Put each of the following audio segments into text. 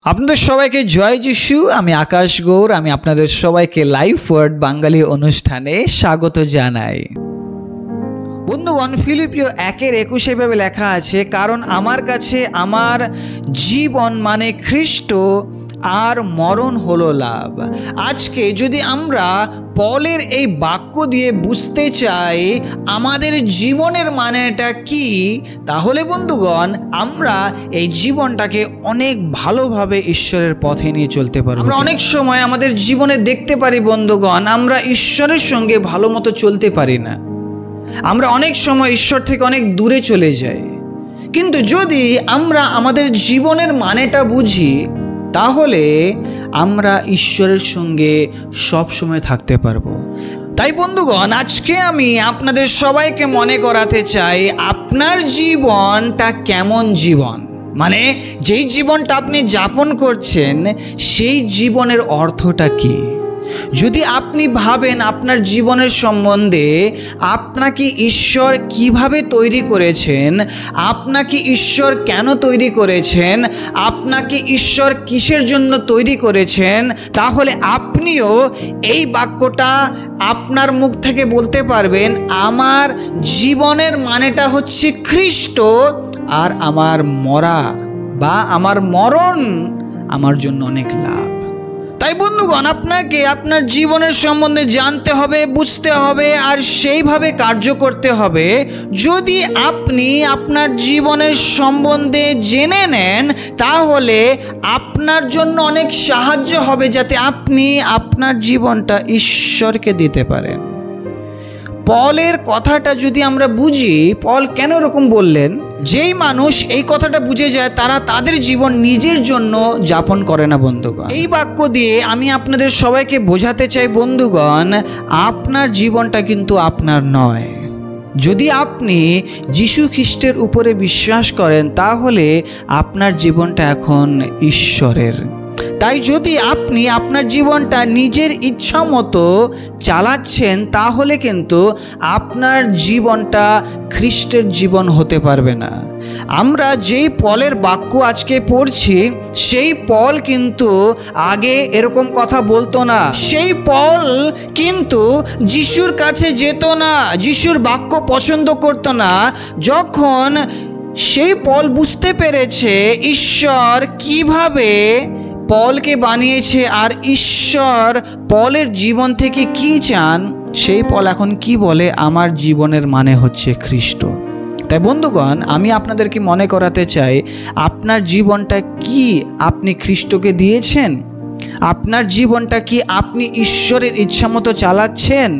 আপনাদের সবাইকে জয় যিশু। আমি আকাশ গৌর। আমি আপনাদের সবাইকে লাইফ ওয়ার্ড বাঙালি অনুষ্ঠানে স্বাগত জানাই। বন্ধুগণ, ফিলিপিও 1:21 ভাবে লেখা আছে, কারণ আমার কাছে আমার জীবন মানে খ্রিস্ট আর মরণ হলো লাভ। আজকে যদি আমরা পলের এই বাক্য দিয়ে বুঝতে চাই আমাদের জীবনের মানেটা কি, তাহলে বন্ধুগণ আমরা এই জীবনটাকে অনেক ভালোভাবে ঈশ্বরের পথে নিয়ে চলতে পারব। আমরা অনেক সময় আমাদের জীবনে দেখতে পারি বন্ধুগণ, আমরা ঈশ্বরের সঙ্গে ভালো মতো চলতে পারি না। আমরা অনেক সময় ঈশ্বর থেকে অনেক দূরে চলে যাই। কিন্তু যদি আমরা আমাদের জীবনের মানেটা বুঝি, তাহলে আমরা ঈশ্বরের সঙ্গে সব সময় থাকতে পারবো। তাই বন্ধুগণ, আজকে আমি আপনাদের সবাইকে মনে করাতে চাই আপনার জীবনটা কেমন জীবন, মানে যেই জীবনটা আপনি যাপন করছেন সেই জীবনের অর্থটা কি। যদি আপনি ভাবেন আপনার জীবনের সম্বন্ধে, আপনাকে ঈশ্বর কিভাবে তৈরি করেছেন, আপনাকে ঈশ্বর কেন তৈরি করেছেন, আপনাকে ঈশ্বর কিসের জন্য তৈরি করেছেন, তাহলে আপনিও এই বাক্যটা আপনার মুখ থেকে বলতে পারবেন, আমার জীবনের মানেটা হচ্ছে খ্রিস্ট, আর আমার মরা বা আমার মরণ আমার জন্য অনেক লাভ। তাই বন্ধুগণ, আপনাকে আপনার জীবনের সম্বন্ধে জানতে হবে, বুঝতে হবে আর সেইভাবে কার্য করতে হবে। যদি আপনি আপনার জীবনের সম্বন্ধে জেনে নেন, তাহলে আপনার জন্য অনেক সাহায্য হবে, যাতে আপনি আপনার জীবনটা ঈশ্বরকে দিতে পারেন। পলের কথাটা যদি আমরা বুঝি, পল কেন এরকম বললেন, যেই মানুষ এই কথাটা বুঝে যায় তারা তাদের জীবন নিজের জন্য যাপন করে না বন্ধুগণ। এই বাক্য দিয়ে আমি আপনাদের সবাইকে বোঝাতে চাই বন্ধুগণ, আপনার জীবনটা কিন্তু আপনার নয়। যদি আপনি যিশু খ্রিস্টের উপরে বিশ্বাস করেন, তাহলে আপনার জীবনটা এখন ঈশ্বরের। তাই যদি আপনি আপনার জীবনটা নিজের ইচ্ছা মতো চালাচ্ছেন, তাহলে কিন্তু আপনার জীবনটা খ্রিস্টের জীবন হতে পারবে না। আমরা যেই পলের বাক্য আজকে পড়ছি, সেই পল কিন্তু আগে এরকম কথা বলতো না। সেই পল কিন্তু যিশুর কাছে যেত না, যিশুর বাক্য পছন্দ করতো না। যখন সেই পল বুঝতে পেরেছে ঈশ্বর কিভাবে পলকে বানিয়েছে আর ঈশ্বর পলের জীবন থেকে কি চান, সেই পল এখন কি বলে, আমার জীবনের মানে হচ্ছে খ্রিস্ট। তাই বন্ধুগণ, আমি আপনাদেরকে মনে করাতে চাই, আপনার জীবনটা কি আপনি খ্রিস্টকে দিয়েছেন? আপনার জীবনটা কি আপনি ঈশ্বরের ইচ্ছা মতো চালাচ্ছেন?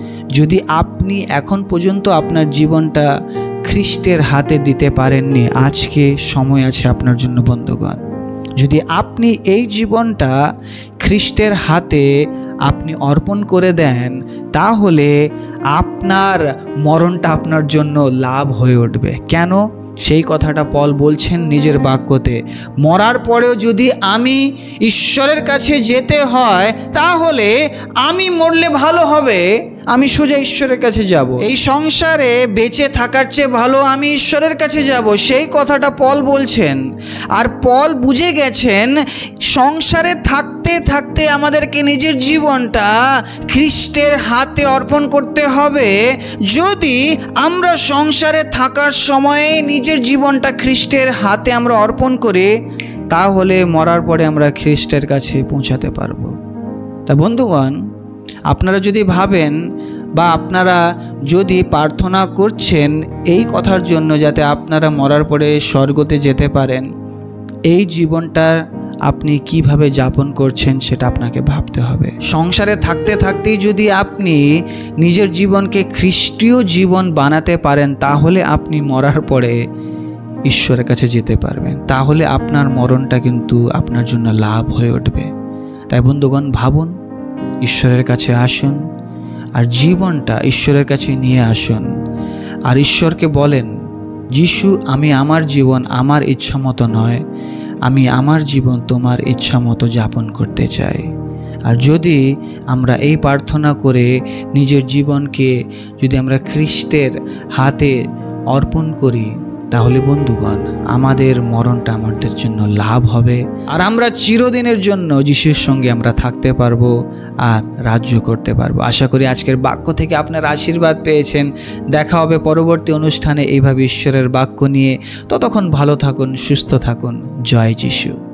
যদি আপনি এখন পর্যন্ত আপনার জীবনটা খ্রিস্টের হাতে দিতে পারেননি, আজকে সময় আছে আপনার জন্য বন্ধুগণ। যদি আপনি এই জীবনটা খ্রিস্টের হাতে আপনি অর্পণ করে দেন, তাহলে আপনার মরণটা আপনার জন্য লাভ হয়ে উঠবে। কেন? সেই কথাটা পল বলছেন নিজের বাক্যতে, মরার পরেও যদি আমি ঈশ্বরের কাছে যেতে হয়, তাহলে আমি মরলে ভালো হবে, আমি সোজা ঈশ্বরের কাছে যাব। এই সংসারে বেঁচে থাকার চেয়ে ভালো আমি ঈশ্বরের কাছে যাব, সেই কথাটা পল বলছেন। আর পল বুঝে গেছেন, সংসারে থাকতে থাকতে আমাদেরকে নিজের জীবনটা খ্রিস্টের হাতে অর্পণ করতে হবে। যদি আমরা সংসারে থাকার সময়ে নিজের জীবনটা খ্রিস্টের হাতে আমরা অর্পণ করি, তাহলে মরার পরে আমরা খ্রিস্টের কাছে পৌঁছাতে পারবো। তা বন্ধুগণ, আপনারা যদি ভাবেন বা আপনারা যদি প্রার্থনা করছেন এই কথার জন্য, যাতে আপনারা মরার পরে স্বর্গতে যেতে পারেন, এই জীবনটা আপনি কিভাবে যাপন করছেন সেটা আপনাকে ভাবতে হবে। সংসারে থাকতে থাকতেই যদি আপনি নিজের জীবনকে খ্রিস্টীয় জীবন বানাতে পারেন, তাহলে আপনি মরার পরে ঈশ্বরের কাছে যেতে পারবেন। তাহলে আপনার মরণটা কিন্তু আপনার জন্য লাভ হয়ে উঠবে। তাই বন্ধুগণ, ভাবুন, ঈশ্বরের কাছে আসুন আর জীবনটা ঈশ্বরের কাছে নিয়ে আসুন। আর ঈশ্বরকে বলেন, যিশু, আমি আমার জীবন আমার ইচ্ছা মতো নয়, আমি আমার জীবন তোমার ইচ্ছা মতো যাপন করতে চাই। আর যদি আমরা এই প্রার্থনা করে নিজের জীবনকে যদি আমরা খ্রিস্টের হাতে অর্পণ করি, তাহলে বন্ধুগণ আমাদের মরণটা আমাদের জন্য লাভ হবে, আর আমরা চিরদিনের জন্য যিশুর সঙ্গে আমরা থাকতে পারবো আর রাজ্য করতে পারবো। আশা করি আজকের বাক্য থেকে আপনারা আশীর্বাদ পেয়েছেন। দেখা হবে পরবর্তী অনুষ্ঠানে এইভাবে ঈশ্বরের বাক্য নিয়ে। ততক্ষণ ভালো থাকুন, সুস্থ থাকুন। জয় যিশু।